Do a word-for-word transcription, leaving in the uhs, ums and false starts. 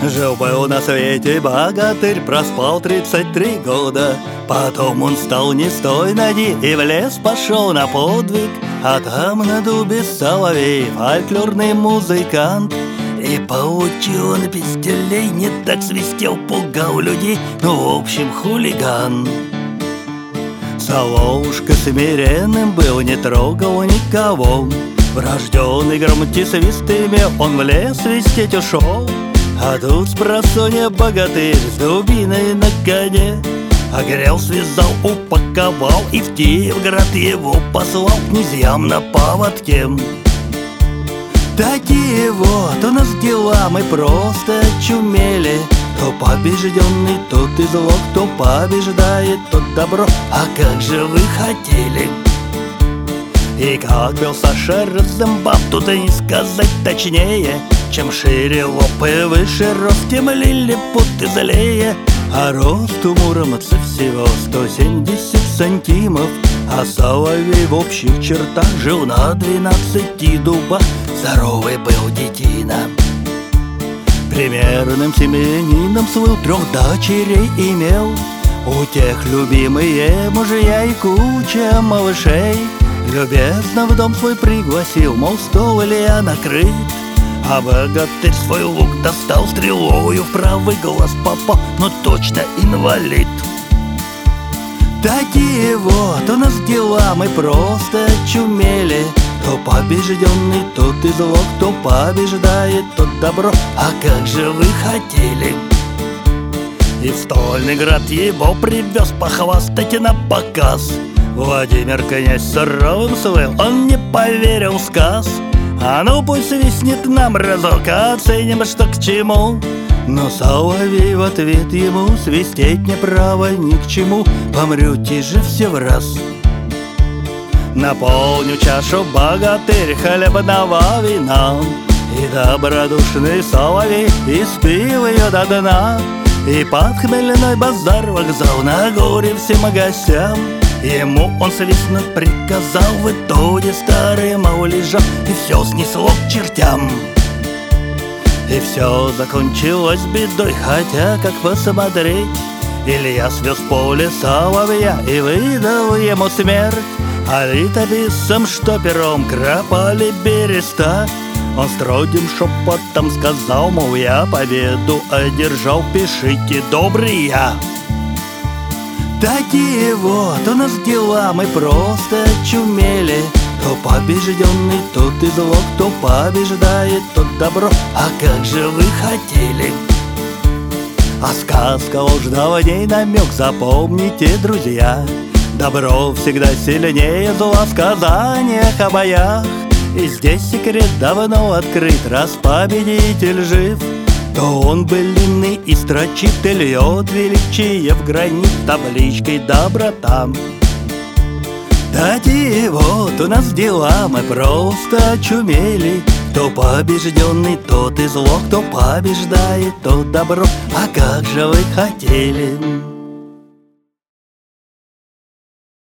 Жил-был на свете богатырь, проспал тридцать три года. Потом он стал не с той ноги и в лес пошел на подвиг. А там на дубе соловей, фольклорный музыкант. И получил он пистолей, не так свистел, пугал людей, ну в общем хулиган. Соловушка смиренным был, не трогал никого. Врожденный громкий свист имел, он в лес свистеть ушел. А тут спросонья богатырь с дубиной на коне огрел, связал, упаковал и в Киевград его послал князьям на поводке. Такие вот у нас дела, мы просто очумели. То побежденный, тот и зло, кто побеждает, тот добро. А как же вы хотели? И как пел Саша Розенбаум, тут и не сказать точнее. Чем шире лоб и выше рост, тем лилипуты злее. А рост у муромца всего сто семьдесят сантимов. А соловей в общих чертах жил на двенадцати дубах. Здоровый был детина, примерным семьянином свыл, трех дочерей имел. У тех любимые мужья и куча малышей. Любезно в дом свой пригласил, мол, стол Илья накрыт. А богатырь свой лук достал, стрелою в правый глаз попал, но точно инвалид. Такие вот у нас дела, мы просто очумели. То побежденный, тот и зло, кто побеждает, тот добро. А как же вы хотели? И в стольный град его привез похвастать на показ. Владимир князь суровым свыл, он не поверил в сказ. А ну пусть свистнет нам разок, оценим, что к чему. Но соловей в ответ ему: свистеть не право ни к чему, помрете же все в-раз. Наполню чашу, богатырь, хлебного вина. И добродушный соловей испил ее до дна. И под хмельной базар вокзал на горе всем гостям. Ему он свистнуть приказал, в итоге старый мол лежал, и все снесло к чертям. И все закончилось бедой, хотя как посмотреть, Илья свез в поле соловья и выдал ему смерть. А летописцам, что пером кропали береста, он строгим шепотом сказал, мол, я победу одержал, пишите, добрый я. Такие вот у нас дела, мы просто очумели. То побежденный, тот и зло, кто побеждает, тот добро. А как же вы хотели? А сказка ложного в ней намек, запомните, друзья. Добро всегда сильнее зла в сказаниях о боях. И здесь секрет давно открыт, раз победитель жив, то он былинный и строчит, и льет величие в гранит табличкой доброта. Такие вот у нас дела, мы просто очумели. Кто побежденный, тот и зло, кто побеждает, тот добро. А как же вы хотели?